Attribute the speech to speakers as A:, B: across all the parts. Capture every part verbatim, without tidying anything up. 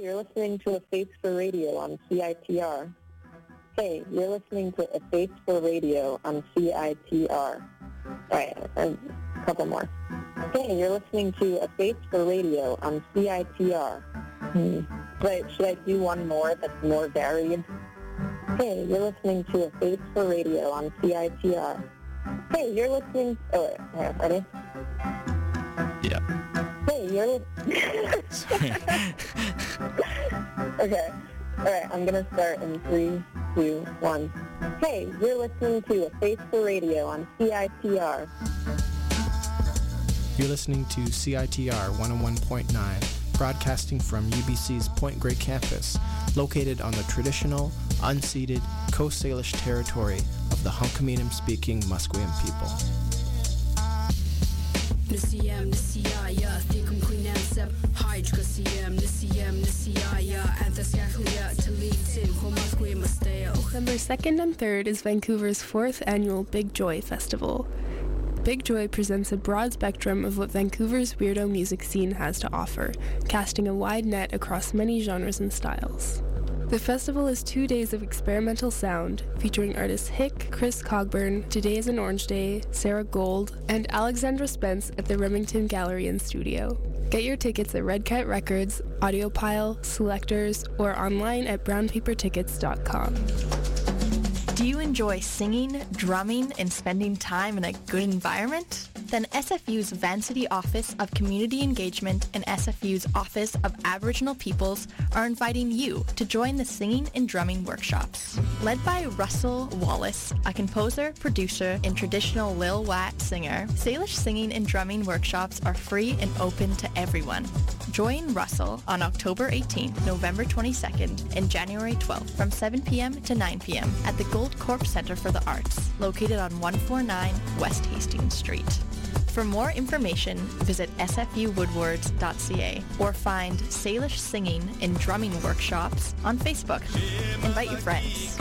A: you're listening to A Face for Radio on C I T R. Hey, you're listening to A Face for Radio on C I T R. Alright, a couple more. Hey, you're listening to A Face for Radio on C I T R. Hmm. Wait, should I do one more that's more varied? Hey, you're listening to A Face for Radio on C I T R. Hey, you're listening... Oh, wait, here, ready?
B: Yeah.
A: Hey, you're...
B: Sorry.
A: Okay. Alright, I'm gonna start in three, two, one. Hey, you're listening to A Face for Radio on C I T R.
C: You're listening to C I T R one oh one point nine, broadcasting from U B C's Point Grey campus, located on the traditional, unceded Coast Salish territory of the Hunkaminam-speaking Musqueam people.
D: November second and third is Vancouver's fourth annual Big Joy Festival. Big Joy presents a broad spectrum of what Vancouver's weirdo music scene has to offer, casting a wide net across many genres and styles. The festival is two days of experimental sound, featuring artists Hick, Chris Cogburn, Today is an Orange Day, Sarah Gold, and Alexandra Spence at the Remington Gallery and Studio. Get your tickets at Red Kite Records, Audiopile, Selectors, or online at brown paper tickets dot com.
E: Do you enjoy singing, drumming, and spending time in a good environment? Then S F U's Vancity Office of Community Engagement and S F U's Office of Aboriginal Peoples are inviting you to join the singing and drumming workshops. Led by Russell Wallace, a composer, producer, and traditional Lil Wat singer, Salish singing and drumming workshops are free and open to everyone. Join Russell on October eighteenth, November twenty-second, and January twelfth from seven p.m. to nine p.m. at the Gold Corp Center for the Arts, located on one forty-nine West Hastings Street. For more information, visit s f u woodwards dot c a or find Salish singing and drumming workshops on Facebook. Invite your friends.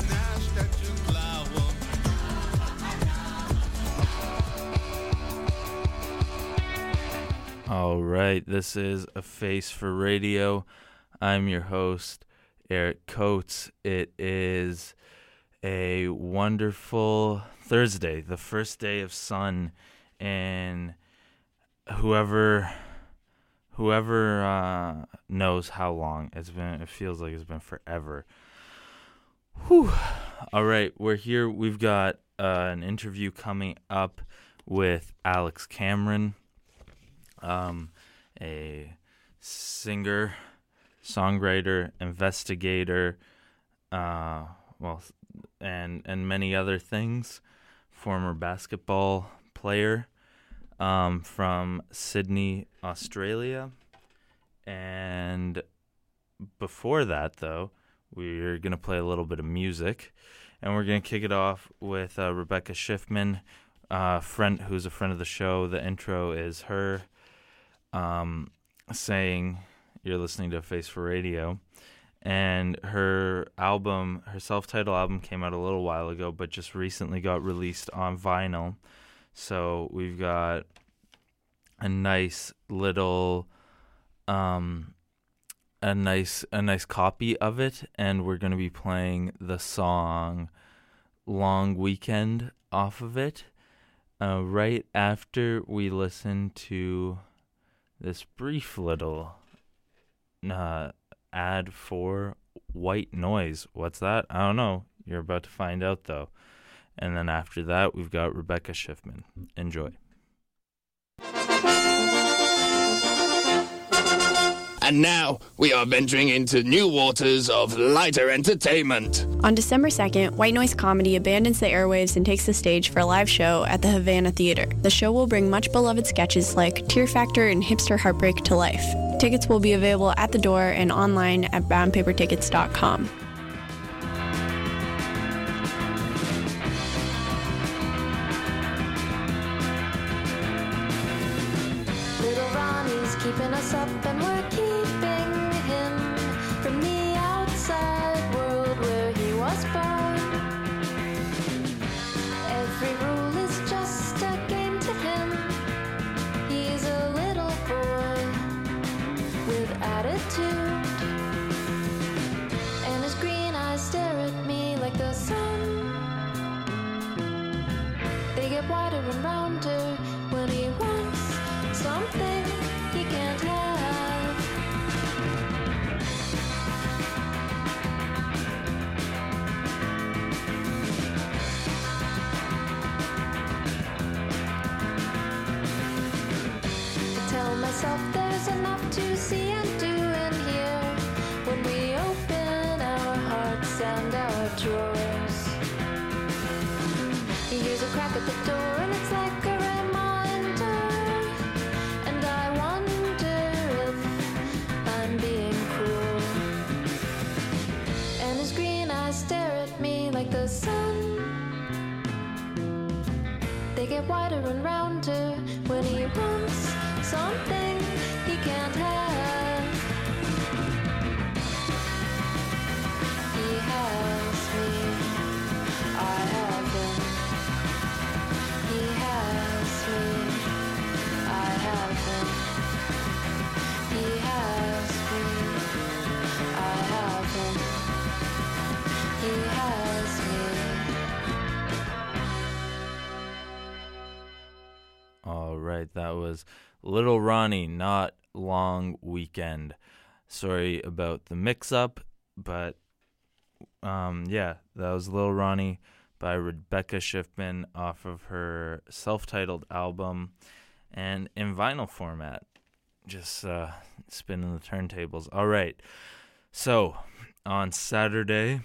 B: All right, this is A Face for Radio. I'm your host, Eric Coates. It is a wonderful Thursday, the first day of sun, and whoever whoever uh, knows how long it's been. It feels like it's been forever. Whew. All right, we're here. We've got uh, an interview coming up with Alex Cameron, um, a singer, songwriter, investigator, uh, well, and and many other things. Former basketball player um, from Sydney, Australia. And before that, though, we're going to play a little bit of music. And we're going to kick it off with uh, Rebecca Schiffman, uh, friend who's a friend of the show. The intro is her um, saying, you're listening to A Face for Radio. And her album, her self-titled album came out a little while ago, but just recently got released on vinyl. So we've got a nice little, um, a nice, a nice copy of it, and we're going to be playing the song "Long Weekend" off of it, uh, right after we listen to this brief little uh, ad for White Noise. What's that? I don't know. You're about to find out, though. And then after that, we've got Rebecca Schiffman. Enjoy.
F: And now, we are venturing into new waters of lighter entertainment.
G: On December second, White Noise Comedy abandons the airwaves and takes the stage for a live show at the Havana Theater. The show will bring much-beloved sketches like Tear Factor and Hipster Heartbreak to life. Tickets will be available at the door and online at brown paper tickets dot com.
H: Little Ronnie's keeping us up and we're keeping him from the outside world where he was born. Every rule is just a game to him. He's a little boy with attitude.
B: right. That was Little Ronnie, Not Long Weekend. Sorry about the mix-up, but um, yeah, that was Little Ronnie by Rebecca Schiffman off of her self-titled album and in vinyl format. Just uh, spinning the turntables. All right, so on Saturday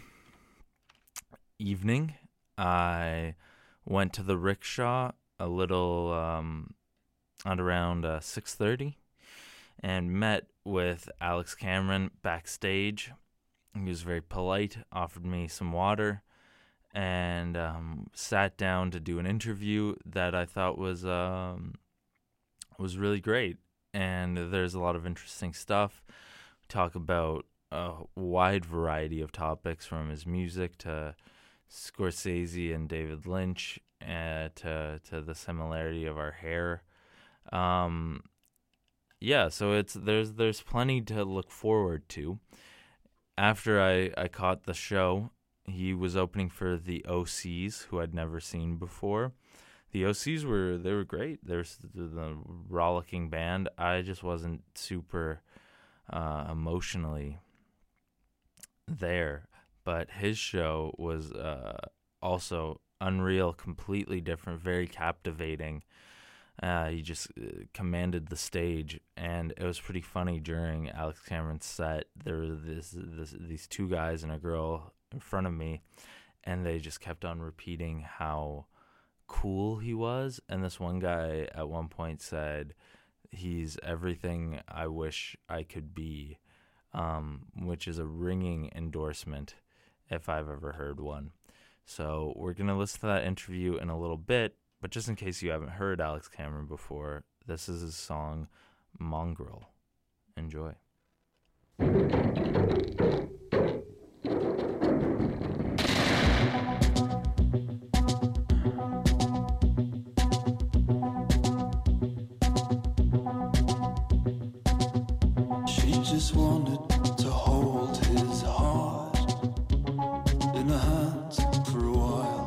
B: evening, I went to the Rickshaw a little um, at around uh, six thirty and met with Alex Cameron backstage. He was very polite, offered me some water, and um, sat down to do an interview that I thought was um, was really great. And there's a lot of interesting stuff. We talk about a wide variety of topics, from his music to Scorsese and David Lynch, uh, to to the similarity of our hair. Um, yeah, so it's there's there's plenty to look forward to. After I, I caught the show, he was opening for the O Cs, who I'd never seen before. The O Cs were they were great. There's the, the rollicking band. I just wasn't super uh, emotionally there. But his show was uh, also unreal, completely different, very captivating. Uh, he just uh, commanded the stage, and it was pretty funny during Alex Cameron's set. There were this, this, these two guys and a girl in front of me, and they just kept on repeating how cool he was. And this one guy at one point said, "He's everything I wish I could be," um, which is a ringing endorsement if I've ever heard one. So we're going to listen to that interview in a little bit, but just in case you haven't heard Alex Cameron before, this is his song, Mongrel. Enjoy.
I: She just wanted to hold his heart in her hands for a while.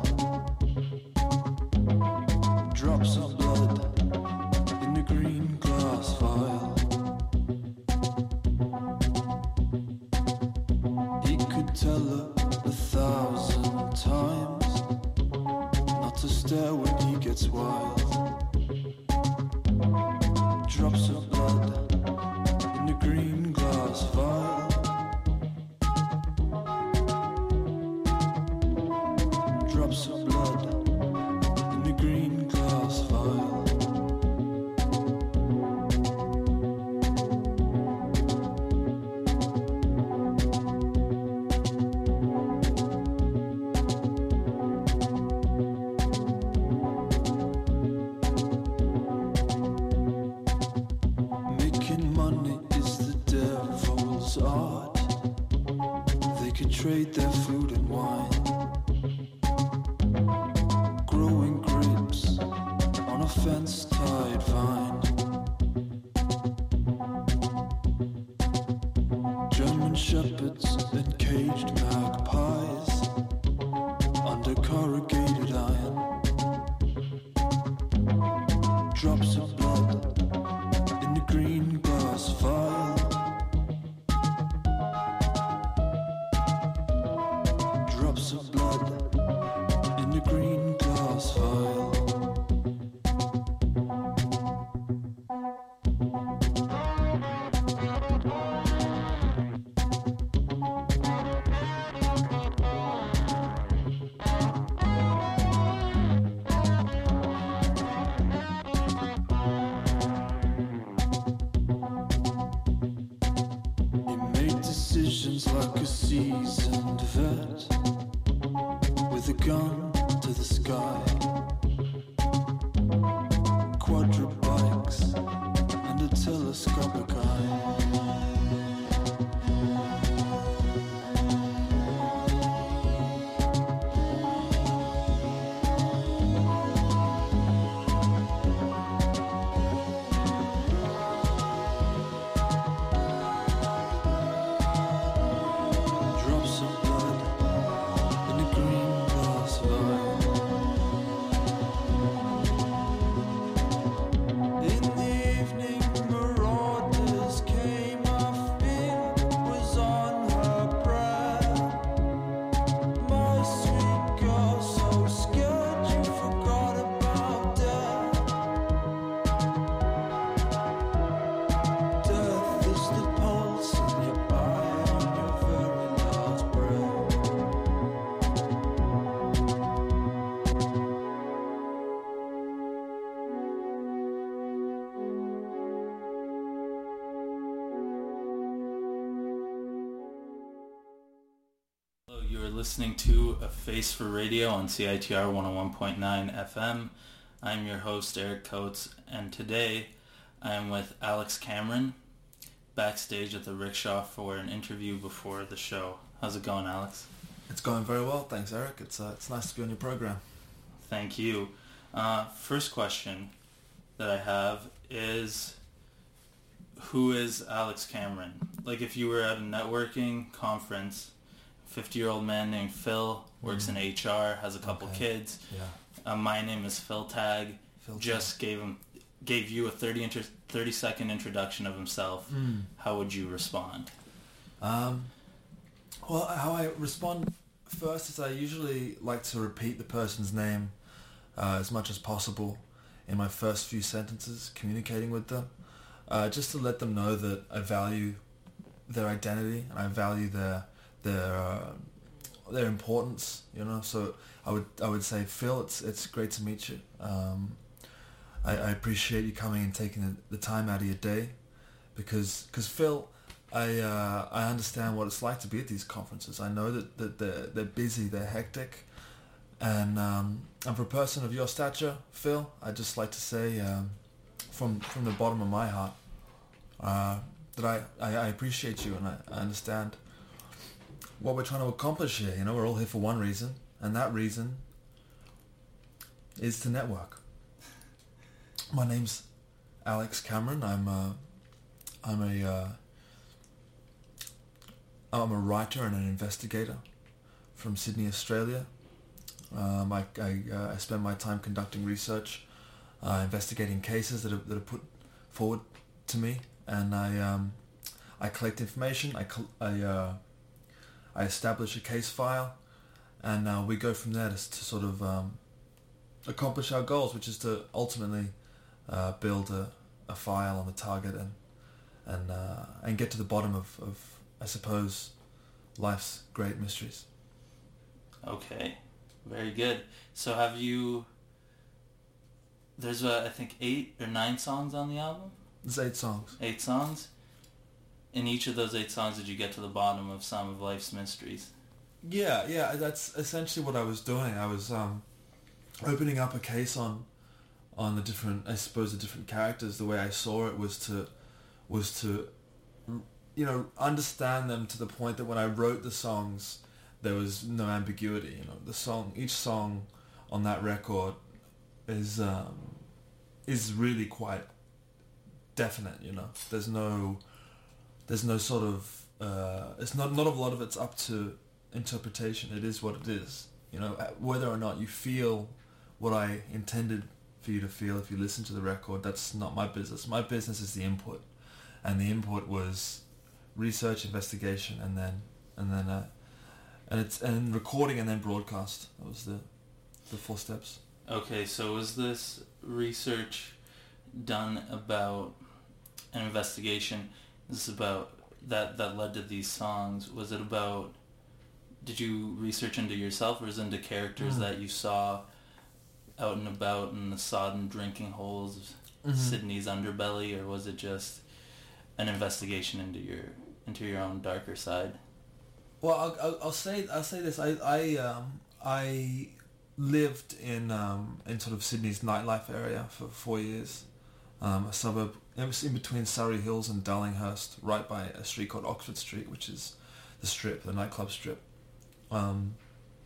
I: Drops of blood in the green glass vial. He could tell her a thousand times not to stare when he gets wild. Drops of blood in the green glass vial. Drops of blood in the green glass vial. Making money is the devil's art. They could trade their food and wine. Growing grapes on a fence-tied vine. German shepherds and caged magpies under corrugated iron. Drops of blood in the green glass vial. Drops of blood in the green glass vial. He made decisions like a seasoned vet, with a gun to the sky. Quadra bikes and a telescopic eye. Drops of blood in a green glass vial.
B: listening to A Face for Radio on C I T R one oh one point nine F M. I'm your host, Eric Coates, and today I am with Alex Cameron, backstage at the Rickshaw for an interview before the show. How's it going, Alex?
J: It's going very well, thanks, Eric. It's uh, it's nice to be on your program.
B: Thank you. Uh, first question that I have is, who is Alex Cameron? Like, if you were at a networking conference, fifty-year-old man named Phil, works mm. in H R, has a couple okay. kids.
J: Yeah.
B: Uh, my name is Phil Tag.
J: Phil
B: just
J: Tag.
B: gave him gave you a thirty, inter- thirty second introduction of himself.
J: Mm.
B: How would you respond?
J: Um, well, how I respond first is I usually like to repeat the person's name uh, as much as possible in my first few sentences, communicating with them, uh, just to let them know that I value their identity and I value their their uh, their importance. You know, so I would I would say, Phil, it's it's great to meet you. Um, I, I appreciate you coming and taking the, the time out of your day, because because Phil, I uh, I understand what it's like to be at these conferences. I know that, that they're they're busy, they're hectic, and um, and for a person of your stature, Phil, I'd just like to say um, from from the bottom of my heart uh, that I, I, I appreciate you and I, I understand what we're trying to accomplish here. You know, we're all here for one reason, and that reason is to network. My name's Alex Cameron. I'm uh, I'm a uh, I'm a writer and an investigator from Sydney, Australia. Um, I I, uh, I spend my time conducting research, uh, investigating cases that are that are put forward to me, and I um, I collect information. I col- I uh, I establish a case file, and uh, we go from there to, to sort of um, accomplish our goals, which is to ultimately uh, build a, a file on the target and and uh, and get to the bottom of, of, I suppose, life's great mysteries.
B: Okay, very good. So have you, there's uh, I think eight or nine songs on the album?
J: There's eight songs.
B: Eight songs? In each of those eight songs, did you get to the bottom of some of life's mysteries?
J: Yeah, yeah, that's essentially what I was doing. I was um, opening up a case on on the different, I suppose, the different characters. The way I saw it was to was to, you know, understand them to the point that when I wrote the songs, there was no ambiguity. You know, the song, each song on that record is um, is really quite definite. You know, there's no there's no sort of uh, it's not not a lot of it's up to interpretation. It is what it is. You know, whether or not you feel what I intended for you to feel if you listen to the record, that's not my business. My business is the input, and the input was research, investigation, and then and then uh, and it's and recording and then broadcast. That was the the four steps.
B: Okay, so was this research done about an investigation? This is about that that led to these songs. Was it about? Did you research into yourself, or was it into characters mm. that you saw out and about in the sodden drinking holes of mm-hmm. Sydney's underbelly, or was it just an investigation into your into your own darker side?
J: Well, I'll, I'll, I'll say I'll say this. I I um, I lived in um, in sort of Sydney's nightlife area for four years, um, a suburb. It was in between Surrey Hills and Darlinghurst, right by a street called Oxford Street, which is the strip, the nightclub strip. Um,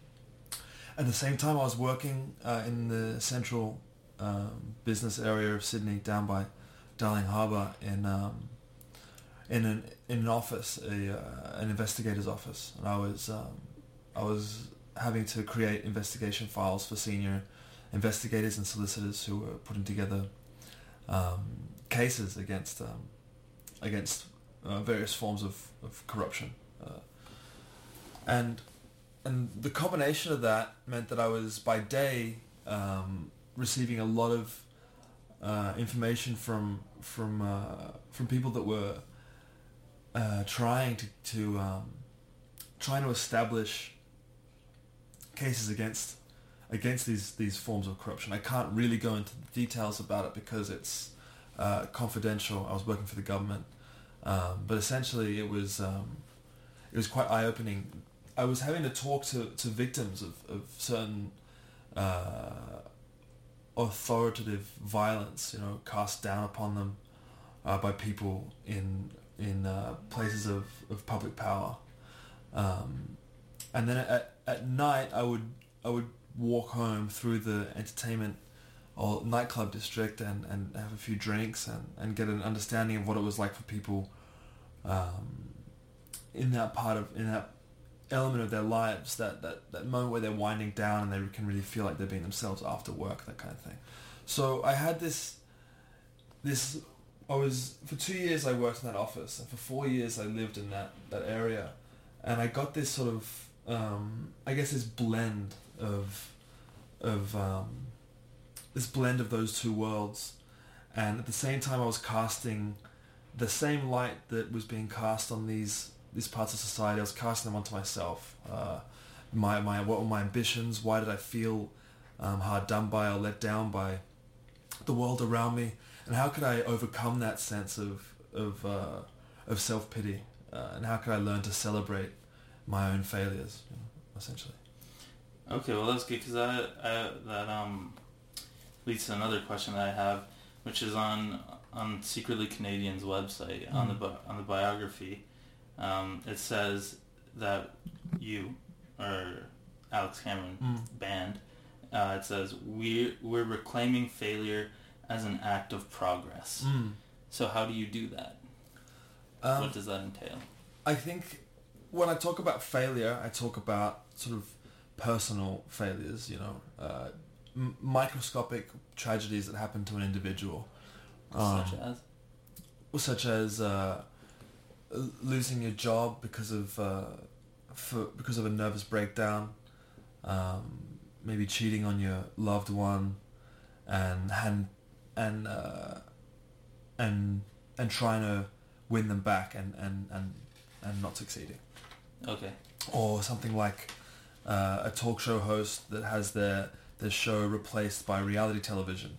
J: at the same time, I was working uh, in the central um, business area of Sydney, down by Darling Harbour, in um, in an in an office, a uh, an investigator's office, and I was um, I was having to create investigation files for senior investigators and solicitors who were putting together um, cases against um, against uh, various forms of, of corruption, uh, and and the combination of that meant that I was by day um, receiving a lot of uh, information from from uh, from people that were uh, trying to to um, trying to establish cases against against these these forms of corruption. I can't really go into the details about it because it's uh, confidential. I was working for the government, um, but essentially it was um, it was quite eye-opening I was having to talk to, to victims of, of certain uh, authoritative violence, you know, cast down upon them uh, by people in in uh, places of, of public power. Um, and then at, at night, I would I would walk home through the entertainment or nightclub district and, and have a few drinks and, and get an understanding of what it was like for people um, in that part of in that element of their lives, that, that, that moment where they're winding down and they can really feel like they're being themselves after work, that kind of thing. So I had this this I was for two years I worked in that office, and for four years I lived in that, that area, and I got this sort of um, I guess this blend of of um, this blend of those two worlds, and at the same time I was casting the same light that was being cast on these these parts of society. I was casting them onto myself. Uh, my my what were my ambitions? Why did I feel um, hard done by or let down by the world around me? And how could I overcome that sense of of uh, of self pity? Uh, and how could I learn to celebrate my own failures, you know, essentially?
B: Okay, well that's good because I, I that um leads to another question that I have, which is on on Secretly Canadian's website mm. on the bi- on the biography. Um, it says that you or Alex Cameron
J: mm.
B: band. Uh, it says we we're reclaiming failure as an act of progress.
J: Mm.
B: So how do you do that?
J: Um,
B: what does that entail?
J: I think when I talk about failure, I talk about sort of personal failures, you know, uh, m- microscopic tragedies that happen to an individual. Um,
B: such as?
J: Such as uh, losing your job because of uh, for, because of a nervous breakdown, um, maybe cheating on your loved one, and and and uh, and and trying to win them back and, and, and, and not succeeding.
B: Okay.
J: Or something like uh, a talk show host that has their their show replaced by reality television,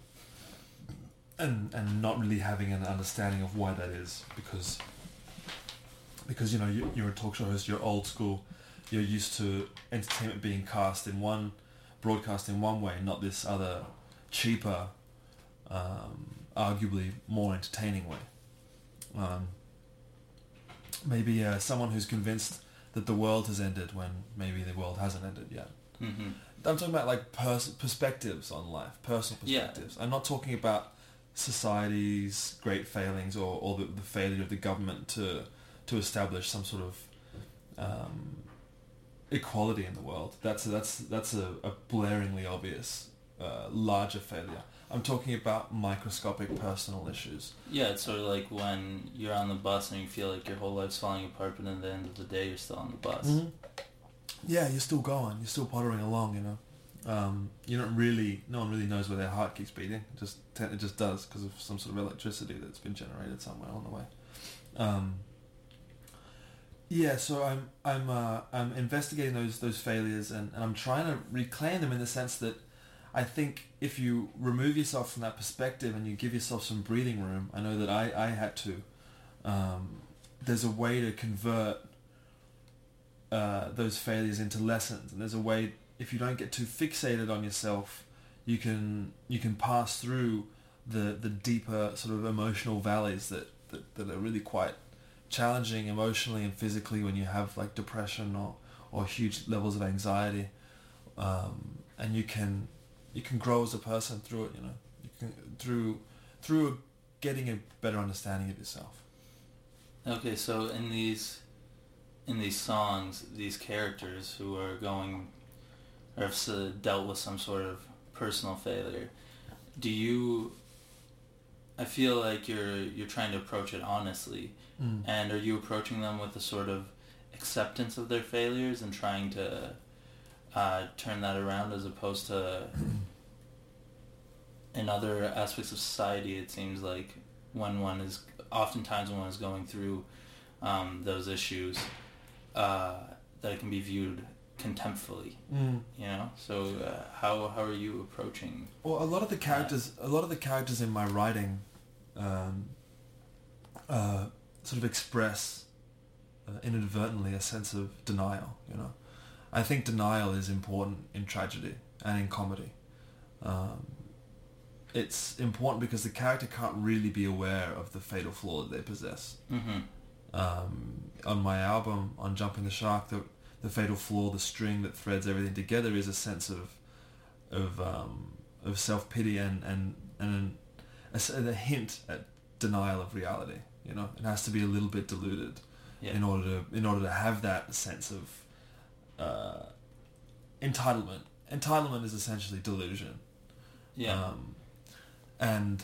J: and and not really having an understanding of why that is, because because you know you, you're a talk show host, you're old school, you're used to entertainment being cast in one broadcast in one way, not this other cheaper, um, arguably more entertaining way. Um, maybe uh, someone who's convinced that the world has ended when maybe the world hasn't ended yet.
B: Mm-hmm.
J: I'm talking about like pers- perspectives on life, personal perspectives. Yeah. I'm not talking about society's great failings or, or the, the failure of the government to to establish some sort of um, equality in the world. That's a, that's that's a, a blaringly obvious uh, larger failure. I'm talking about microscopic personal issues.
B: Yeah, it's sort of like when you're on the bus and you feel like your whole life's falling apart, but at the end of the day, you're still on the bus.
J: Mm-hmm. Yeah, you're still going. You're still pottering along, you know. Um, you don't really, no one really knows where their heart keeps beating. It just, it just does because of some sort of electricity that's been generated somewhere on the way. Um, yeah, so I'm, I'm, uh, I'm investigating those, those failures and, and I'm trying to reclaim them in the sense that I think if you remove yourself from that perspective and you give yourself some breathing room, I know that I, I had to, um, there's a way to convert uh, those failures into lessons. And there's a way, if you don't get too fixated on yourself, you can you can pass through the, the deeper sort of emotional valleys that, that, that are really quite challenging emotionally and physically when you have like depression or, or huge levels of anxiety. Um, and you can... You can grow as a person through it, you know. You can through through getting a better understanding of yourself.
B: Okay, so in these in these songs, these characters who are going or have dealt with some sort of personal failure, do you? I feel like you're you're trying to approach it honestly, mm. and are you approaching them with a sort of acceptance of their failures and trying to Uh, turn that around, as opposed to in other aspects of society? It seems like when one is oftentimes when one is going through um, those issues, uh, that it can be viewed contemptfully.
J: Mm.
B: You know, so uh, how how are you approaching?
J: Well, a lot of the characters, that? a lot of the characters in my writing, um, uh, sort of express uh, inadvertently a sense of denial. You know. I think denial is important in tragedy and in comedy. Um, it's important because the character can't really be aware of the fatal flaw that they possess.
B: Mm-hmm.
J: Um, on my album, on Jumping the Shark, the, the fatal flaw, the string that threads everything together, is a sense of of um, of self-pity and and and a, a hint at denial of reality. You know, it has to be a little bit diluted
B: yeah.
J: in order to in order to have that sense of uh, entitlement. Entitlement is essentially delusion.
B: Yeah.
J: Um, and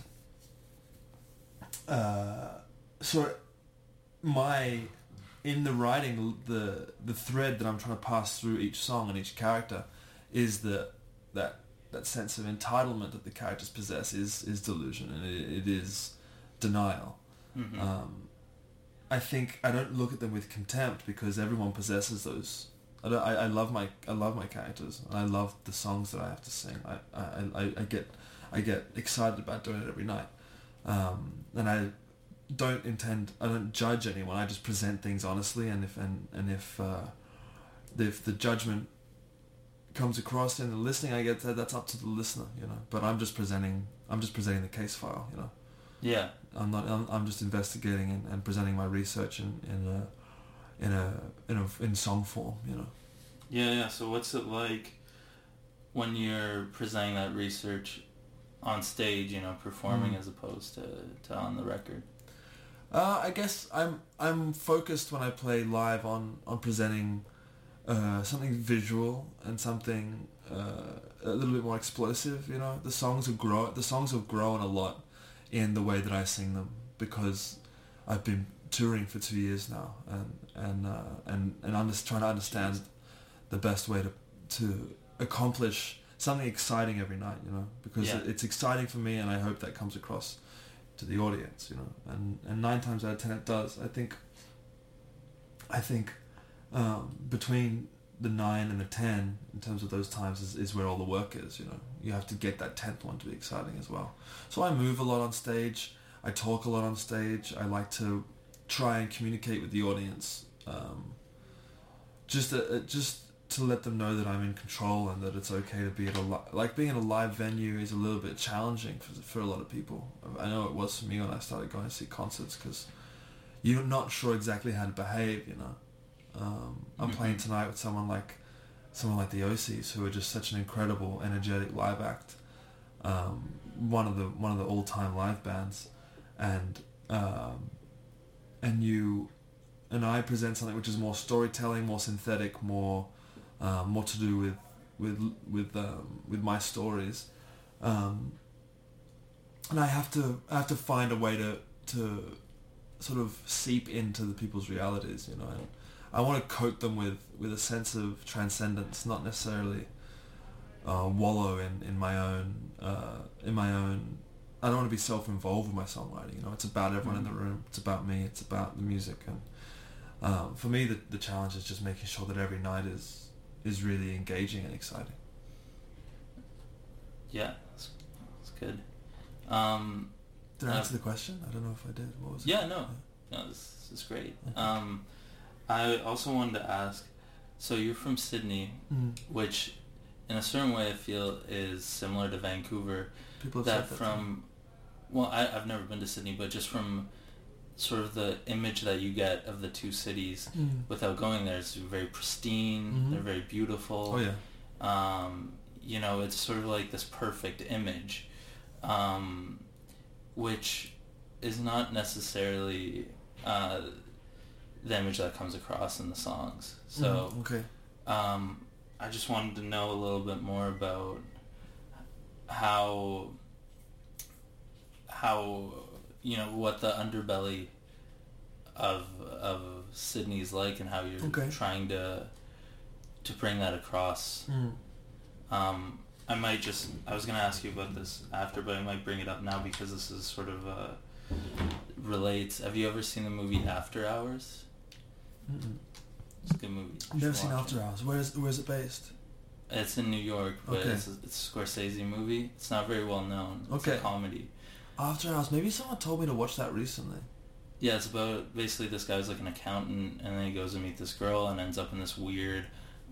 J: uh, so my in the writing, the the thread that I'm trying to pass through each song and each character is the that that sense of entitlement that the characters possess is is delusion, and it, it is denial.
B: Mm-hmm.
J: Um, I think I don't look at them with contempt because everyone possesses those. I, don't, I, I love my I love my characters, and I love the songs that I have to sing. I I, I, I get I get excited about doing it every night, um, and I don't intend I don't judge anyone. I just present things honestly, and if and and if uh, if the judgment comes across in the listening, I get that that's up to the listener, you know. But I'm just presenting I'm just presenting the case file, you know.
B: Yeah.
J: I'm not. I'm, I'm just investigating and, and presenting my research in in a in a in a in song form, you know.
B: Yeah, yeah. So what's it like when you're presenting that research on stage? You know, performing mm. as opposed to, to on the record.
J: Uh, I guess I'm I'm focused when I play live on on presenting uh, something visual and something uh, a little bit more explosive. You know, the songs have grow the songs have grown a lot in the way that I sing them because I've been touring for two years now and and uh, and and under, trying to understand the best way to to accomplish something exciting every night, you know, because
B: yeah.
J: it, it's exciting for me, and I hope that comes across to the audience, you know, and and nine times out of ten it does. I think I think um, between the nine and the ten, in terms of those times, is, is where all the work is, you know. You have to get that tenth one to be exciting as well. So I move a lot on stage. I talk a lot on stage. I like to try and communicate with the audience, um, just to, uh, just to let them know that I'm in control and that it's okay to be at a li- like being in a live venue is a little bit challenging for for a lot of people. I know it was for me when I started going to see concerts because you're not sure exactly how to behave, you know. Um, I'm
B: mm-hmm.
J: playing tonight with someone like someone like the O Cs, who are just such an incredible, energetic live act. Um, one of the one of the all time live bands, and um, and you and I present something which is more storytelling, more synthetic, more uh, more to do with with with um, with my stories, um, and I have to I have to find a way to to sort of seep into the people's realities, you know. And I want to coat them with, with a sense of transcendence, not necessarily uh, wallow in, in my own uh, in my own. I don't want to be self-involved with my songwriting. You know, it's about everyone mm-hmm. in the room. It's about me. It's about the music. And um, for me, the the challenge is just making sure that every night is is really engaging and exciting.
B: Yeah, that's, that's good. Um,
J: did I
B: uh,
J: answer the question? I don't know if I did. What was
B: yeah,
J: it?
B: no, yeah. no, this, this is great. Okay. Um, I also wanted to ask, so you're from Sydney,
J: mm.
B: which in a certain way I feel is similar to Vancouver.
J: People have
B: that
J: said that
B: from, well, I, I've never been to Sydney, but just from sort of the image that you get of the two cities
J: mm.
B: without going there, it's very pristine,
J: mm-hmm.
B: they're very beautiful.
J: Oh, yeah.
B: Um, you know, it's sort of like this perfect image, um, which is not necessarily... Uh, the image that comes across in the songs. So
J: mm, okay.
B: um, I just wanted to know a little bit more about how how you know what the underbelly of of Sydney's like and how you're
J: okay.
B: trying to to bring that across.
J: Mm.
B: Um, I might just I was gonna ask you about this after, but I might bring it up now because this is sort of uh, relates. Have you ever seen the movie After Hours?
J: Mm-mm.
B: It's a good movie.
J: I've never seen After Hours. Where is where is it based?
B: It's in New York, but
J: okay.
B: it's a, it's a Scorsese movie. It's not very well known. It's
J: okay.
B: a comedy.
J: After Hours. Maybe someone told me to watch that recently.
B: Yeah, it's about basically this guy's like an accountant, and then he goes to meet this girl and ends up in this weird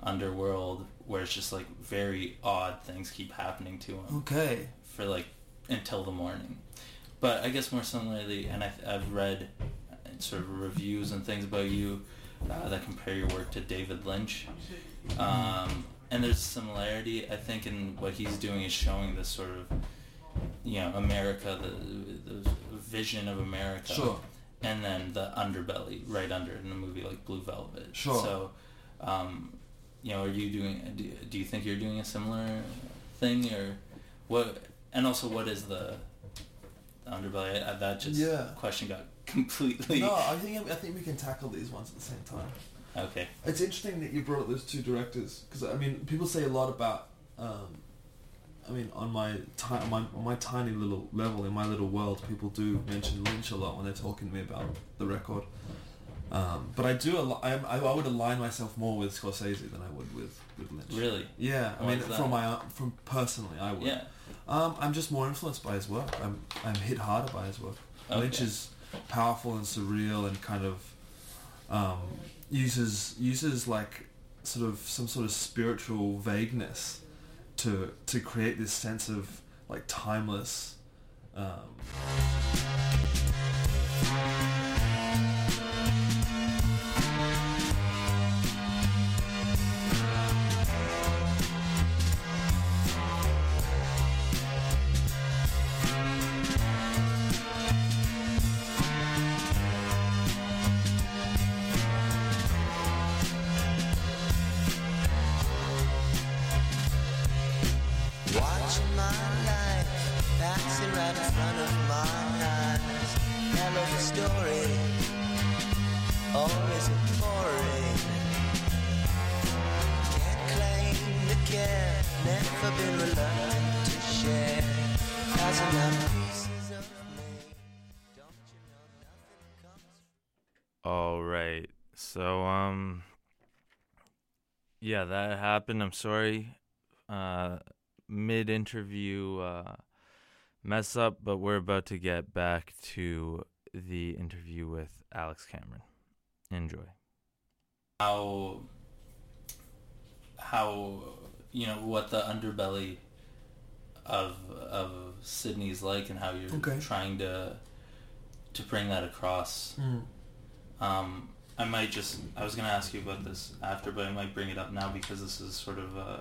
B: underworld where it's just like very odd things keep happening to him.
J: Okay.
B: For like until the morning. But I guess more similarly, and I've, I've read sort of reviews and things about you uh, that compare your work to David Lynch. Um, and there's similarity, I think, in what he's doing is showing this sort of, you know, America, the, the vision of America.
J: Sure.
B: And then the underbelly right under it in a movie like Blue Velvet.
J: Sure.
B: So, um, you know, are you doing, do, do you think you're doing a similar thing, or what, and also what is the, the underbelly? I, that just
J: yeah.
B: question got completely...
J: No, I think I think we can tackle these ones at the same time.
B: Okay.
J: It's interesting that you brought up those two directors, because I mean, people say a lot about, um, I mean, on my, ti- on my on my tiny little level, in my little world, people do mention Lynch a lot when they're talking to me about the record. Um, but I do, al- I, I would align myself more with Scorsese than I would with, with Lynch.
B: Really?
J: Yeah, I
B: Why
J: mean,
B: is that?
J: from my from personally, I would.
B: Yeah.
J: Um, I'm just more influenced by his work. I'm I'm hit harder by his work.
B: Okay.
J: Lynch is powerful and surreal and kind of um, uses uses like sort of some sort of spiritual vagueness to to create this sense of like timeless. Um,
K: Watching my life passing right in front of my eyes. Hell of a story, always boring. Can't claim to care, never been reluctant to share. Thousand other pieces of me. Don't you know nothing comes.
B: All right. So, um, yeah, that happened. I'm sorry. Uh, mid-interview uh, mess up, but we're about to get back to the interview with Alex Cameron. Enjoy. How, how, you know, what the underbelly of of Sydney's like, and how you're
J: Okay.
B: trying to to bring that across.
J: Mm.
B: Um, I might just, I was going to ask you about this after, but I might bring it up now because this is sort of, uh,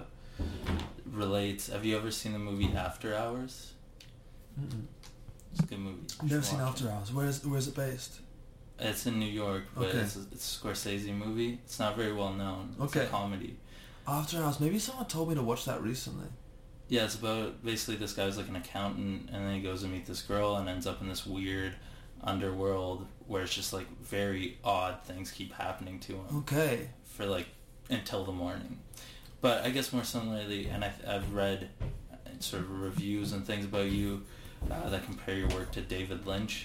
B: relates. Have you ever seen the movie After Hours?
J: Mm-mm.
B: It's a good movie.
J: I've never
B: Should
J: seen
B: watch
J: After
B: it.
J: Hours. Where is where is it based?
B: It's in New York, but
J: Okay.
B: it's, a, it's a Scorsese movie. It's not very well known. It's
J: Okay.
B: a comedy.
J: After Hours. Maybe someone told me to watch that recently.
B: Yeah, it's about basically this guy's like an accountant, and then he goes to meet this girl and ends up in this weird underworld where it's just like very odd things keep happening to him.
J: Okay.
B: For like until the morning. But I guess more similarly, and I've, I've read sort of reviews and things about you uh, that compare your work to David Lynch.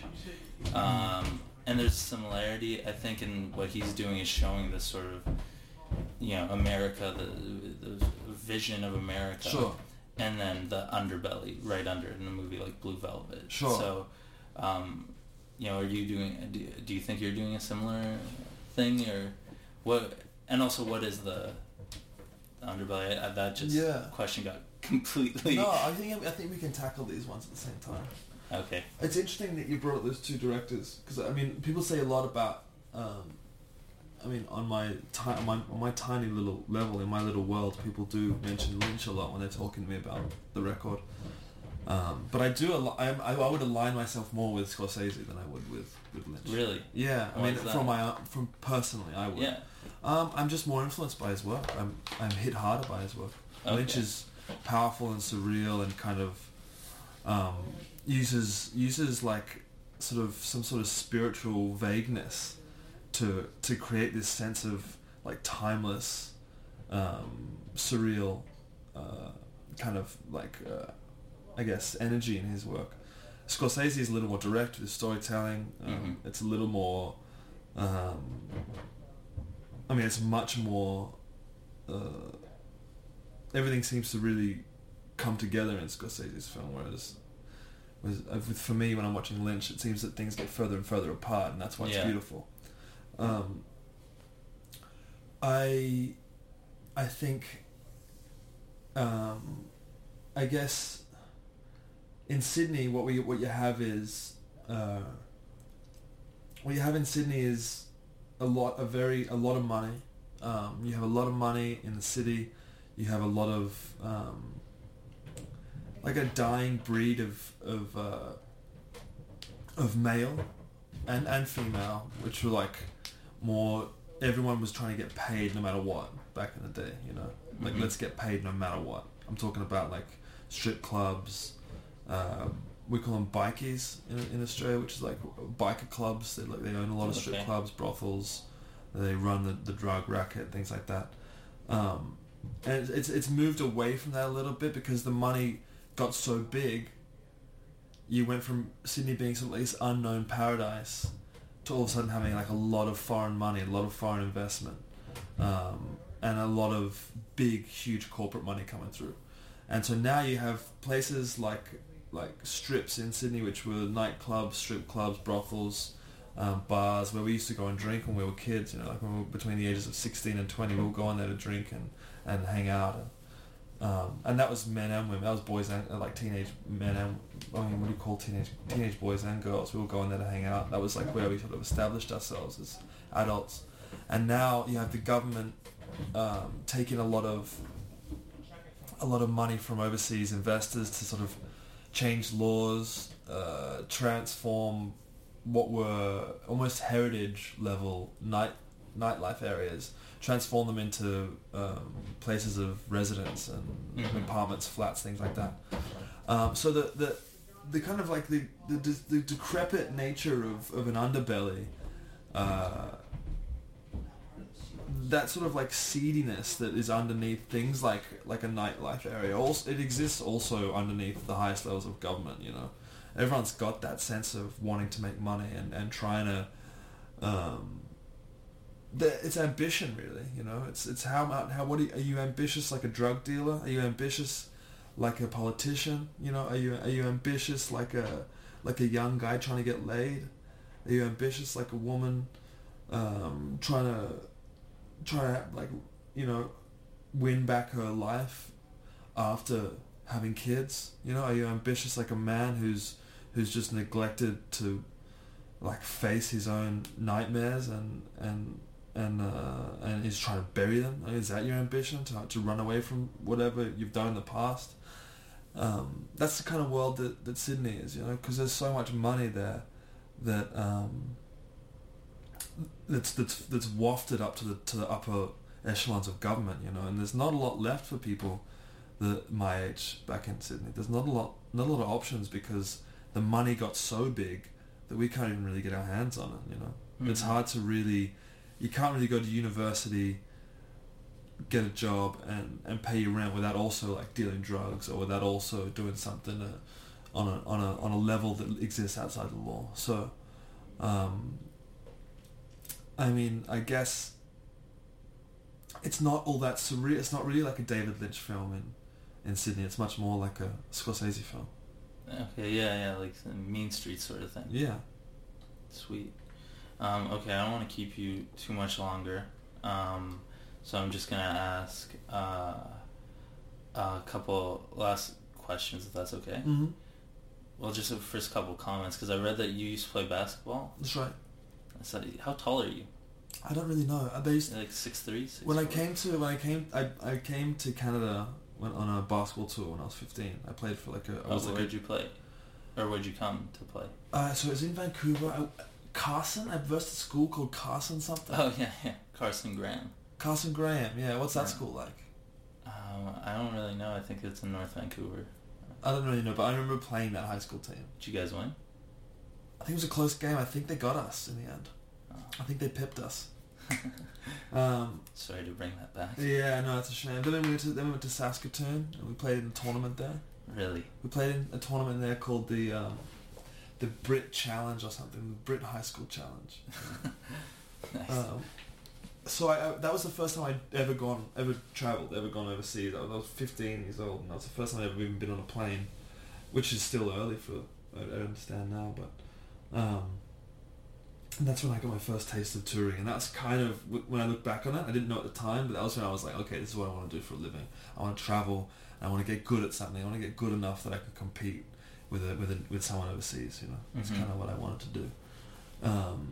B: Um, and there's similarity, I think, in what he's doing is showing this sort of, you know, America, the, the vision of America.
J: Sure.
B: And then the underbelly right under it in a movie like Blue Velvet.
J: Sure.
B: So, um, you know, are you doing, do, do you think you're doing a similar thing, or what, and also what is the underbelly? I, that just
J: Yeah.
B: question got completely...
J: No, I think I think we can tackle these ones at the same time.
B: Okay.
J: It's interesting that you brought up those two directors, because I mean, people say a lot about. Um, I mean, on my, ti- on my on my tiny little level, in my little world, people do mention Lynch a lot when they're talking to me about the record. Um, but I do, al- I, I I would align myself more with Scorsese than I would with, with Lynch.
B: Really?
J: Yeah, I
B: Why
J: mean,
B: is that?
J: from my from personally, I would.
B: Yeah.
J: Um, I'm just more influenced by his work. I'm I'm hit harder by his work.
B: Okay.
J: Lynch is powerful and surreal and kind of um, uses uses like sort of some sort of spiritual vagueness to to create this sense of like timeless, um, surreal, uh, kind of like uh, I guess energy in his work. Scorsese is a little more direct with his storytelling. Um,
B: Mm-hmm.
J: It's a little more. Um, I mean, it's much more. Uh, everything seems to really come together in Scorsese's film, whereas, whereas uh, for me, when I'm watching Lynch, it seems that things get further and further apart, and that's why it's
B: Yeah.
J: beautiful. Um, I I think, um, I guess, in Sydney, what we what you have is, uh, what you have in Sydney is a lot, a very, a lot of money. Um, you have a lot of money in the city. You have a lot of, um, like a dying breed of of uh, of male and and female, which were like more. Everyone was trying to get paid no matter what back in the day. You know, like
B: Mhm.
J: let's get paid no matter what. I'm talking about like strip clubs. Uh, we call them bikies in, in Australia, which is like biker clubs. They like they own a lot of strip
B: Okay.
J: clubs, brothels. They run the, the drug racket, things like that. Um, and it's it's moved away from that a little bit because the money got so big. You went from Sydney being sort of this unknown paradise to all of a sudden having like a lot of foreign money, a lot of foreign investment, um, and a lot of big, huge corporate money coming through. And so now you have places like like strips in Sydney, which were nightclubs, strip clubs, brothels, um, bars, where we used to go and drink when we were kids. You know, like when we were between the ages of sixteen and twenty, we would go in there to drink and, and hang out. And, um, and that was men and women. That was boys and uh, like teenage men and I mean, what do you call teenage teenage boys and girls? We would go in there to hang out. That was like where we sort of established ourselves as adults. And now you have the government um, taking a lot of a lot of money from overseas investors to sort of change laws, uh, transform what were almost heritage level night nightlife areas, transform them into um, places of residence and
B: Mhm.
J: apartments, flats, things like that. Um, so the, the the kind of like the the, the decrepit nature of, of an underbelly, uh, that sort of like seediness that is underneath things like like a nightlife area. Also, it exists also underneath the highest levels of government. You know, everyone's got that sense of wanting to make money and, and trying to. Um, the, it's ambition, really. You know, it's it's how how what are you, are you ambitious like a drug dealer? Are you ambitious like a politician? You know, are you are you ambitious like a like a young guy trying to get laid? Are you ambitious like a woman um, trying to try to like you know win back her life after having kids? You know, are you ambitious like a man who's who's just neglected to like face his own nightmares and and and uh, and is trying to bury them? I mean, is that your ambition, to to run away from whatever you've done in the past? Um, that's the kind of world that, that Sydney is, you know, because there's so much money there that um, that's that's that's wafted up to the to the upper echelons of government, you know, and there's not a lot left for people that my age back in Sydney. There's not a lot not a lot of options because the money got so big that we can't even really get our hands on it, you know. Mm-hmm. It's hard to really, you can't really go to university, get a job and, and pay your rent without also like dealing drugs or without also doing something uh, on a on a on a level that exists outside the law. So, um, I mean, I guess it's not all that surreal. It's not really like a David Lynch film in, in Sydney. It's much more like a Scorsese film.
B: Okay, yeah, yeah, like the Mean Street sort of thing.
J: Yeah.
B: Sweet. Um, okay, I don't want to keep you too much longer. Um, so I'm just going to ask uh, a couple last questions, if that's okay.
J: Mm-hmm.
B: Well, just the first couple comments, because I read that you used to play basketball.
J: That's right.
B: So how tall are you?
J: I don't really know. They used
B: You're like six three, six
J: when
B: four?
J: I came to when I came I, I came to Canada went on a basketball tour when I was fifteen. I played for like a. I
B: Oh,
J: was
B: where
J: like
B: did you play? Or where'd you come to play?
J: Uh, so it was in Vancouver. I, Carson. I versed a school called Carson something.
B: Oh yeah, yeah, Carson Graham.
J: Carson Graham. Yeah. What's that
B: Yeah.
J: school like?
B: Um, I don't really know. I think it's in North Vancouver.
J: I don't really know, but I remember playing that high school team.
B: Did you guys win?
J: I think it was a close game. I think they got us in the end.
B: Oh.
J: I think they pipped us. um,
B: Sorry to bring that back.
J: yeah, no, it's a shame. Then we went to then we went to Saskatoon and we played in a tournament there.
B: Really?
J: We played in a tournament there called the um, the Brit Challenge or something, the Brit High School Challenge.
B: Nice.
J: Um, so I, I that was the first time I'd ever gone, ever travelled, ever gone overseas. I was, I was fifteen years old, and that was the first time I'd ever even been on a plane, which is still early for I, I understand now, but um, And that's when I got my first taste of touring, and that's kind of when I look back on it. I didn't know at the time, but that was when I was like, okay, this is what I want to do for a living. I want to travel. I want to get good at something. I want to get good enough that I can compete with a, with a, with someone overseas. You know, that's
B: Mhm.
J: kind of what I wanted to do. Um,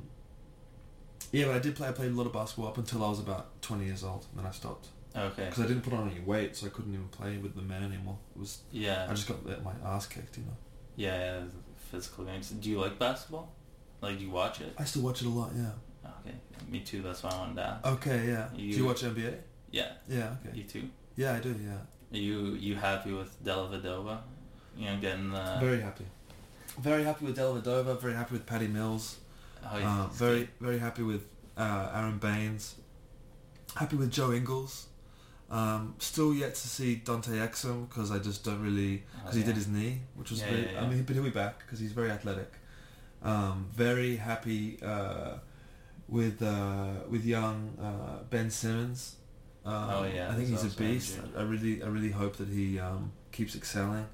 J: yeah, but I did play. I played a lot of basketball up until I was about twenty years old, and then I stopped.
B: Okay.
J: Because I didn't put on any weight, so I couldn't even play with the men anymore. It was
B: Yeah.
J: I just got my ass kicked. You know.
B: Yeah, yeah, physical games. Do you like basketball? Like, do you watch it?
J: I still watch it a lot. Yeah.
B: Okay, me too. That's why I wanted to ask.
J: Okay. Yeah.
B: You,
J: do you watch N B A?
B: Yeah.
J: Yeah. Okay.
B: You too?
J: Yeah, I do. Yeah.
B: Are you you happy with Dellavedova? You know, getting the...
J: Very happy. Very happy with Dellavedova. Very happy with Patty Mills.
B: Oh, yeah.
J: Uh, very very happy with uh, Aaron Baines. Happy with Joe Ingles. Um, still yet to see Dante Exum because I just don't really because
B: Oh,
J: he
B: yeah.
J: did his knee, which was
B: Yeah,
J: very,
B: yeah, yeah.
J: I mean, but he'll be back because he's very athletic. Um, very happy uh, with uh, with young uh, Ben Simmons. Um,
B: Oh, yeah,
J: I think
B: he's
J: he's a
B: also
J: beast.
B: injured.
J: I really I really hope that he um, keeps excelling.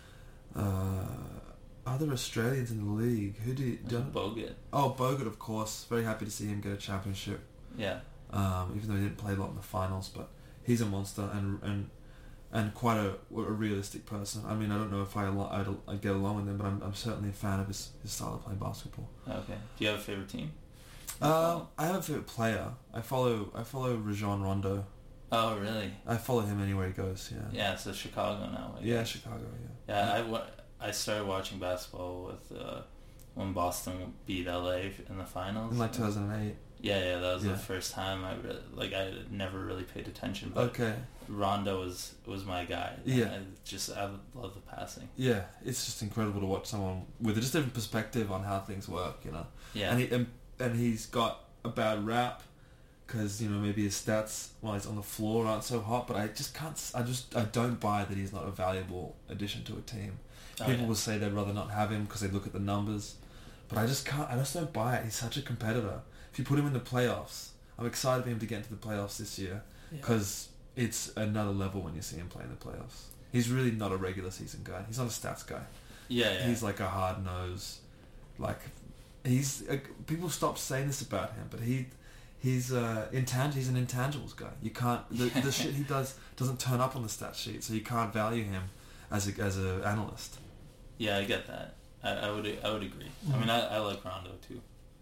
J: Uh, other Australians in the league, who do you don't
B: Bogut.
J: Oh, Bogut, of course. Very happy to see him get a championship.
B: Yeah.
J: Um, even though he didn't play a lot in the finals, but he's a monster and and and quite a, a realistic person. I mean, I don't know if I al- I'd, I'd get along with him, but I'm, I'm certainly a fan of his, his style of playing basketball.
B: Okay. Do you have a favorite team?
J: Um, I have a favorite player. I follow I follow Rajon Rondo.
B: Oh, really?
J: I follow him anywhere he goes. Yeah.
B: Yeah, so Chicago now. I
J: Yeah,
B: guess.
J: Chicago. Yeah.
B: Yeah, I, wa- I started watching basketball with uh, when Boston beat L A in the finals.
J: In like two thousand eight.
B: Yeah, yeah, that was
J: Yeah.
B: the first time I really, like I had never really paid attention. But
J: Okay.
B: Rondo was was my guy.
J: Yeah.
B: I just I love the passing.
J: Yeah, it's just incredible to watch someone with a just different perspective on how things work, you know.
B: Yeah.
J: And he and, and he's got a bad rap because you know maybe his stats while he's on the floor aren't so hot, but I just can't. s- I just I don't buy that he's not a valuable addition to a team.
B: Oh,
J: People
B: yeah.
J: will say they'd rather not have him because they look at the numbers, but I just can't. I just don't buy it. He's such a competitor. If you put him in the playoffs, I'm excited for him to get into the playoffs this year
B: Yeah.
J: because it's another level when you see him play in the playoffs. He's really not a regular season guy. He's not a stats guy.
B: Yeah, yeah.
J: He's like a hard nose, like he's. Uh, people stop saying this about him, but he, he's uh, intang- He's an intangibles guy. You can't. The, the shit he does doesn't turn up on the stat sheet, so you can't value him as a as a analyst.
B: Yeah, I get that. I, I would I would agree. I mean, I, I like Rondo too.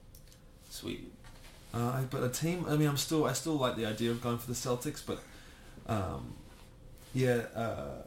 B: Sweet.
J: Uh, but a team. I mean, I'm still. I still like the idea of going for the Celtics, but um, yeah. Uh,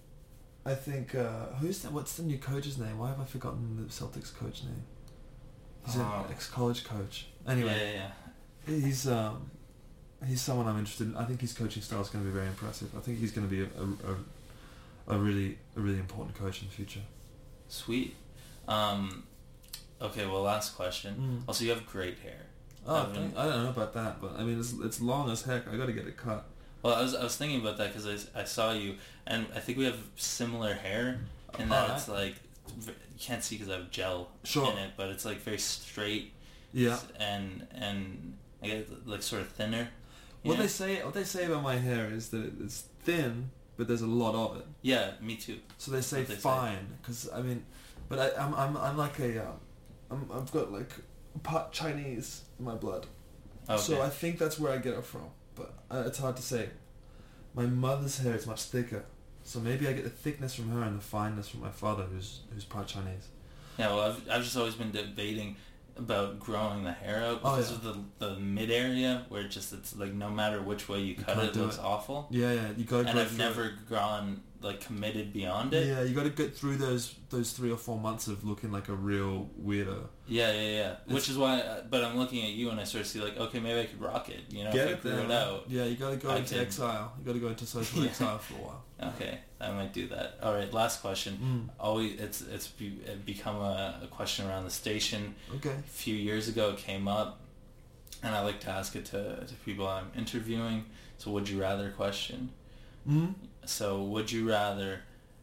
J: I think uh, who's that? What's the new coach's name? Why have I forgotten the Celtics coach name? He's
B: Oh.
J: an ex-college coach. Anyway,
B: Yeah, yeah,
J: he's um, he's someone I'm interested in. I think his coaching style is going to be very impressive. I think he's going to be a, a, a, a really a really important coach in the future.
B: Sweet. Um, okay, well, last question.
J: Mm.
B: Also, you have great hair.
J: Oh,
B: Haven't-
J: thank- I don't know about that, but I mean, it's it's long as heck. I got to get it cut.
B: Well, I was I was thinking about that because I, I saw you, and I think we have similar hair in that
J: Alright.
B: it's like v- you can't see because I have gel
J: Sure.
B: in it, but it's like very straight.
J: Yeah.
B: And and I get like sort of thinner. you
J: What
B: know?
J: they say, what they say about my hair is that it's thin, but there's a lot of it.
B: Yeah, me too.
J: So they say
B: What they say.
J: fine, because I mean, but I, I'm I'm I'm like a, um, I'm I've got like part Chinese in my blood,
B: Okay.
J: so I think that's where I get it from. But uh, it's hard to say. My mother's hair is much thicker, so maybe I get the thickness from her and the fineness from my father, who's who's part Chinese.
B: Yeah, well, I've I've just always been debating about growing the hair out
J: Oh,
B: because
J: yeah.
B: of the the mid area where it just it's like no matter which way you,
J: You
B: cut
J: can't
B: it, it
J: do
B: looks
J: it.
B: awful.
J: Yeah, yeah, you gotta
B: And
J: go
B: I've
J: through
B: never gone like committed beyond it.
J: Yeah, you got to get through those those three or four months of looking like a real weirdo.
B: Yeah, yeah, yeah.
J: It's-
B: Which is why, but I'm looking at you and I sort of see like, okay, maybe I could rock it. You know,
J: Get
B: if I
J: it
B: grew
J: there,
B: it
J: man.
B: out.
J: Yeah, you got to go
B: I
J: into
B: could-
J: exile. You got to go into social
B: Yeah.
J: exile for a while.
B: Okay, I might do that. All right, last question.
J: Mm.
B: Always, it's it's be, it become a, a question around the station.
J: Okay.
B: A few years ago, it came up, and I like to ask it to to people I'm interviewing. So, would you rather question?
J: Mm.
B: So, would you rather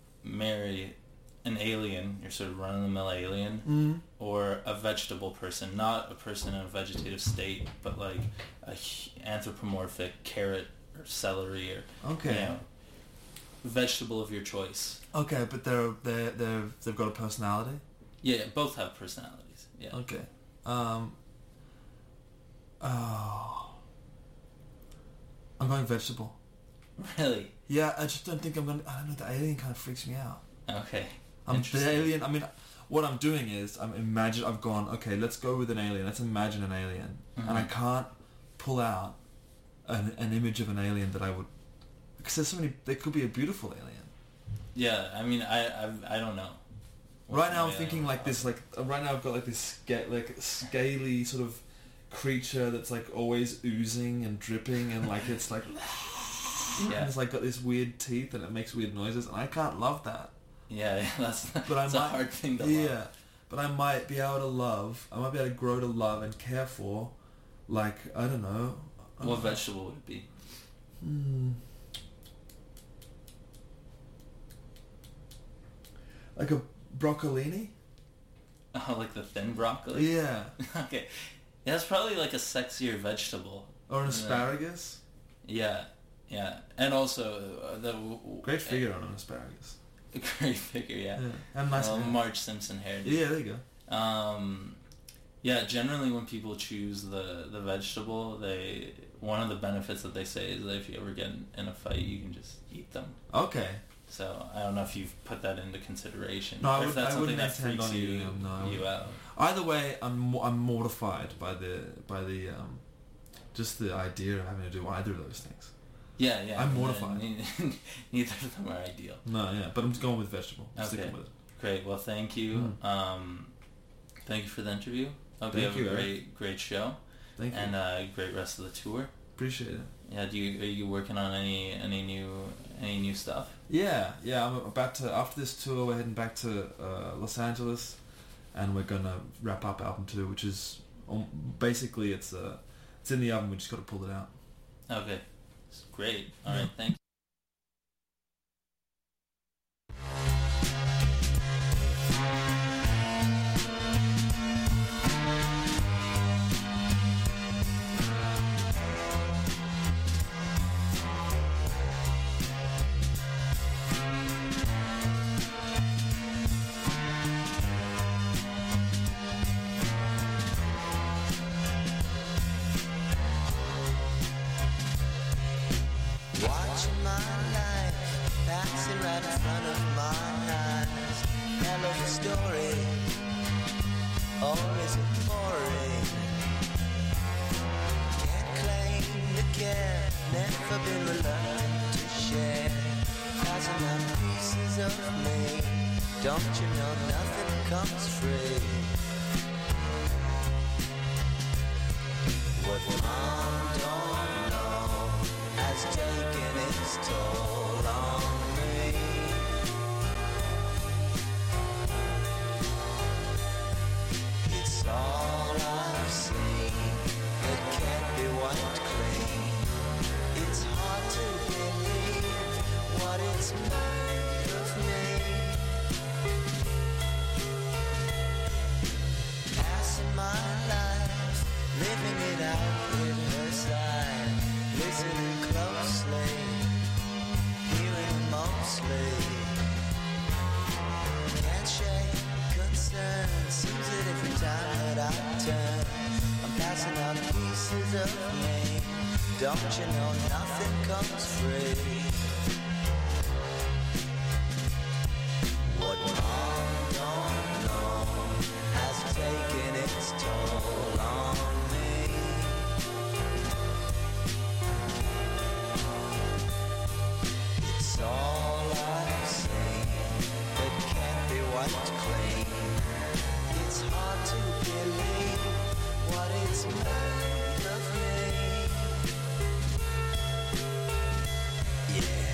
B: marry an alien, you're sort of run-of-the-mill alien,
J: Mm.
B: or a vegetable person, not a person in a vegetative state, but like a h- anthropomorphic carrot or celery or
J: Okay.
B: you know, vegetable of your choice.
J: Okay, but they're they they they've got a personality.
B: Yeah, both have personalities. Yeah.
J: Okay. Um, Oh, I'm going vegetable.
B: Really?
J: Yeah, I just don't think I'm gonna. I don't know. The alien kind of freaks me out.
B: Okay.
J: I'm the alien. I mean, what I'm doing is I'm imagine. I've gone. Okay, let's go with an alien. Let's imagine an alien,
B: Mhm.
J: and I can't pull out an, an image of an alien that I would. Because there's so many. There could be a beautiful alien.
B: Yeah, I mean, I I, I don't know.
J: Right now, I'm thinking like this. Like uh, right now, I've got like this sca- like scaly sort of creature that's like always oozing and dripping, and like it's like.
B: Yeah.
J: And it's like got this weird teeth and it makes weird noises, and I can't love that.
B: Yeah, yeah that's
J: but
B: that's
J: I might,
B: a hard thing to
J: yeah,
B: love.
J: but I might be able to love. I might be able to grow to love and care for, like I don't know. I
B: What
J: don't know.
B: vegetable would it be?
J: Hmm. Like a broccolini?
B: Oh, like the thin broccoli?
J: Yeah.
B: Okay. Yeah, that's probably like a sexier vegetable.
J: Or an
B: Yeah.
J: asparagus?
B: Yeah, yeah. And also uh, the...
J: Great figure on an asparagus.
B: Great figure, yeah.
J: Yeah. And nice
B: uh,
J: hair.
B: Marge Simpson hair.
J: Yeah, there you
B: go. Um, yeah, generally when people choose the, the vegetable, they one of the benefits that they say is that if you ever get in, in a fight, you can just eat them.
J: Okay.
B: So I don't know if you've put that into consideration.
J: No, I,
B: or if
J: would,
B: that's
J: I
B: something
J: wouldn't
B: that
J: intend
B: freaks
J: on
B: you,
J: eating them. No, I
B: you
J: wouldn't.
B: out.
J: Either way, I'm mo- I'm mortified by the by the um, just the idea of having to do either of those things.
B: Yeah, yeah.
J: I'm mortified.
B: Neither, neither of them are ideal.
J: No, yeah, but I'm going with vegetable. I'm
B: Okay,
J: sticking with it.
B: great. Well, thank you.
J: Mm.
B: Um, thank you for the interview. Hope
J: Thank
B: you have
J: you,
B: a
J: Eric.
B: great, great show.
J: Thank you.
B: And a great rest of the tour.
J: Appreciate it.
B: Yeah. Do you are you working on any any new any new stuff?
J: Yeah, yeah. I'm about to after this tour. We're heading back to uh, Los Angeles, and we're gonna wrap up album two, which is um, basically it's uh, it's in the oven. We just got to pull it out.
B: Okay. Great. All right. Thanks.
K: Watching my life passing right in front of my eyes. Tell us a story, or is it boring? Can't claim to care, never been reluctant to share. Thousand odd pieces of me, don't you know nothing comes free? What mom don't know has taken its toll on me. It's all I've seen, it can't be wiped clean. It's hard to believe what it's made of me. Passing my life, living it out with her side, listening closely, hearing mostly. Can't shake concern, seems that every time that I turn, I'm passing on pieces of me. Don't you know nothing comes free? What mom don't know has taken its toll on me. It's all I've seen, it can't be wiped clean. It's hard to believe what it's made of me. Yeah.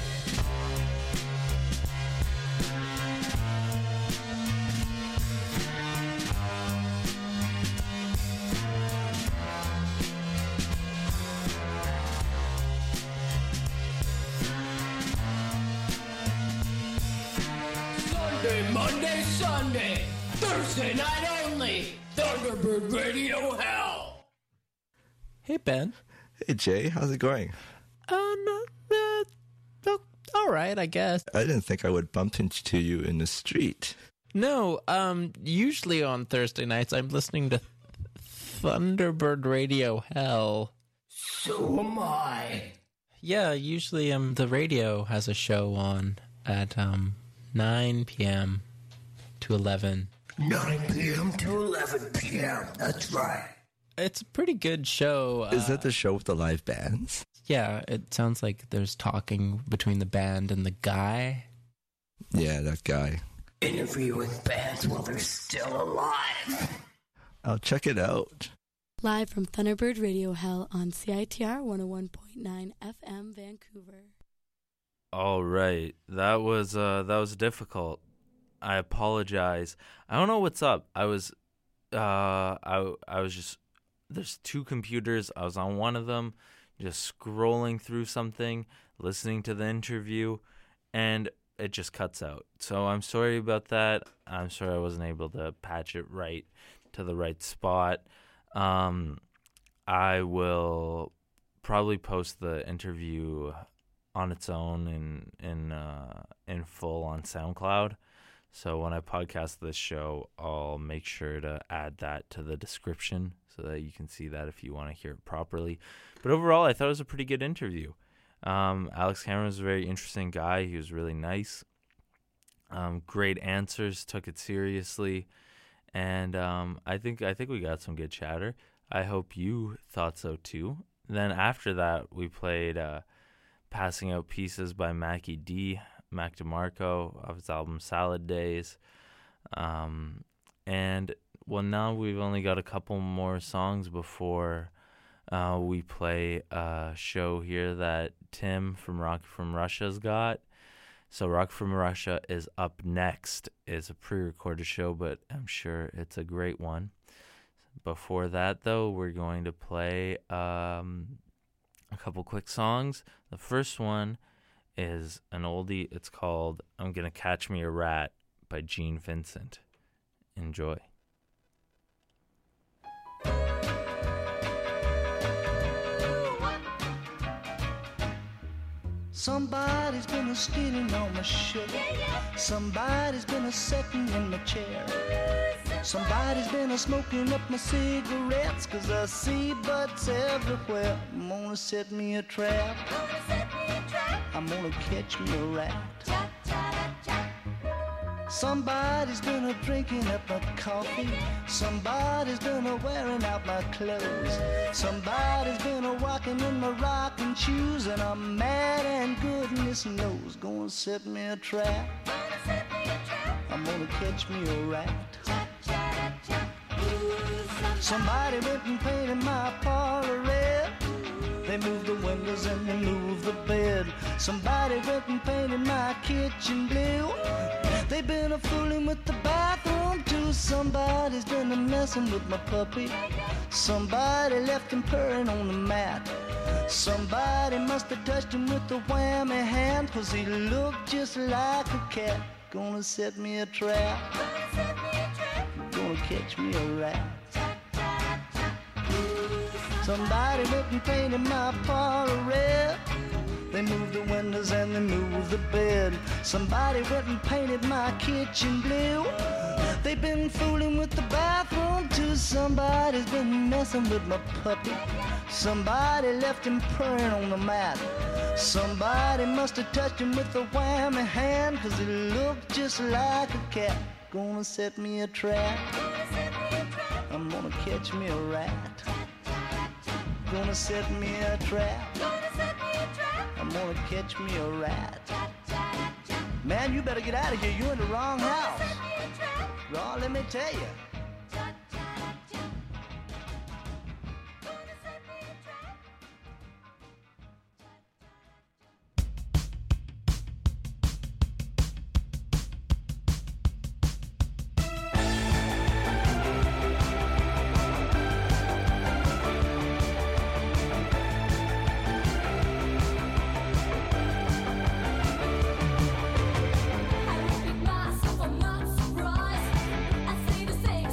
L: Sunday, Monday, Sunday, Thursday night only, Thunderbird Radio Hell.
M: Hey, Ben.
N: Hey, Jay. How's it going?
M: Um, uh, oh, all right, I guess.
N: I didn't think I would bump into you in the street.
M: No, um, usually on Thursday nights I'm listening to
C: Thunderbird Radio Hell.
L: So am I.
C: Yeah, usually um the radio has a show on at um nine p.m. to eleven.
L: nine p.m. to eleven p.m. That's right.
C: It's a pretty good show.
N: Is
C: uh,
N: that the show with the live bands?
C: Yeah, it sounds like there's talking between the band and the guy.
N: Yeah, that guy.
L: Interview with bands while they're still alive.
N: I'll check it out.
O: Live from Thunderbird Radio Hell on C I T R one oh one point nine F M Vancouver.
B: All right, that was uh, that was difficult. I apologize. I don't know what's up. I was, uh, I I was just there's two computers. I was on one of them, just scrolling through something, listening to the interview, and it just cuts out. So I'm sorry about that. I'm sorry I wasn't able to patch it right to the right spot. Um, I will probably post the interview on its own in in uh, in full on SoundCloud. So when I podcast this show, I'll make sure to add that to the description so that you can see that if you want to hear it properly. But overall, I thought it was a pretty good interview. Um, Alex Cameron was a very interesting guy. He was really nice. Um, great answers, took it seriously. And um, I think I think we got some good chatter. I hope you thought so too. Then after that, we played uh, Passing Out Pieces by Mackie D, Mac DeMarco, of his album Salad Days. Um, and, well, now we've only got a couple more songs before uh, we play a show here that Tim from Rock from Russia's got. So Rock from Russia is up next. It's a pre-recorded show, but I'm sure it's a great one. Before that, though, we're going to play um, a couple quick songs. The first one is an oldie. It's called I'm Gonna Catch Me a Rat by Gene Vincent. Enjoy.
P: Somebody's been a stealing on my shirt. Somebody's been a sitting in my chair. Somebody's been a smoking up my cigarettes. Cause I see butts everywhere. I'm gonna set me a trap. I'm gonna catch me a rat. Somebody's been a drinking up my coffee. Somebody's been a wearing out my clothes. Somebody's been a walking in my rocking shoes. And I'm mad and goodness knows gonna set me a trap. I'm gonna catch me a rat. Somebody went and painted my parlor red. They moved the windows and they moved the bed. Somebody went and painted my kitchen blue. They've been a fooling with the bathroom too. Somebody's been a messing with my puppy. Somebody left him purring on the mat. Somebody must have touched him with the whammy hand. Cause he looked just like a cat. Gonna set me a trap. Gonna catch me a rat. Somebody went and painted my parlor red. They moved the windows and they moved the bed. Somebody went and painted my kitchen blue. They've been fooling with the bathroom too. Somebody's been messing with my puppy. Somebody left him purring on the mat. Somebody must have touched him with the whammy hand. Cause he looked just like a cat. Gonna set me a trap. I'm gonna catch me a rat. Gonna set me a trap. I'm gonna catch me a rat. Man, you better get out of here. You're in the wrong house. Raw, let me tell you.
H: Myself, I'm not surprised. I see the same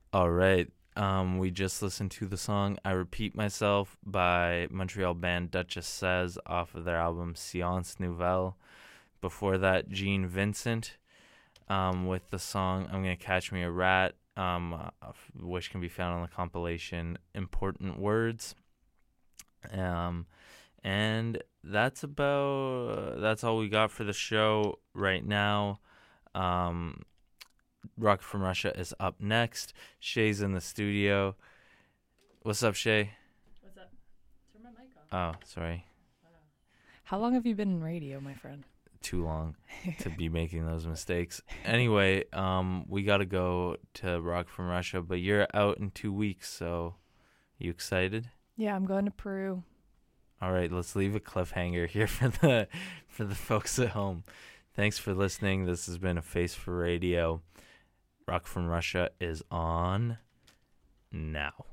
B: All right. Um, we just listened to the song I Repeat Myself by Montreal band Duchess Says off of their album Science Nouvelle. Before that, Gene Vincent um, with the song I'm Gonna Catch Me a Rat, um, uh, which can be found on the compilation Important Words. Um, and that's about, uh, that's all we got for the show right now. Um, Rock from Russia is up next. Shay's in the studio. What's up, Shay?
Q: What's up? Turn my mic on.
B: Oh, sorry.
Q: How long have you been in radio, my friend?
B: Too long to be making those mistakes. Anyway, um, we got to go to Rock from Russia, but you're out in two weeks, so you excited?
Q: Yeah, I'm going to Peru.
B: All right, let's leave a cliffhanger here for the for the folks at home. Thanks for listening. This has been A Face for Radio. Rock from Russia is on now.